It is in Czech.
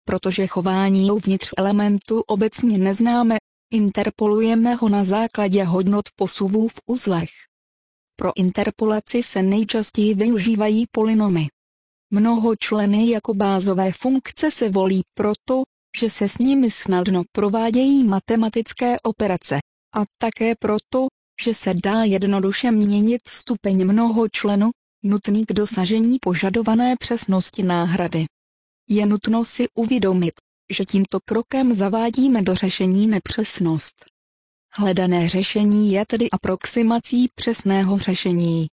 protože chování uvnitř elementu obecně neznáme, interpolujeme ho na základě hodnot posuvů v uzlech. Pro interpolaci se nejčastěji využívají polynomy. Mnohočleny jako bázové funkce se volí proto, že se s nimi snadno provádějí matematické operace, a také proto, že se dá jednoduše měnit stupeň mnohočlenu, nutný k dosažení požadované přesnosti náhrady. Je nutno si uvědomit, že tímto krokem zavádíme do řešení nepřesnost. Hledané řešení je tedy aproximací přesného řešení.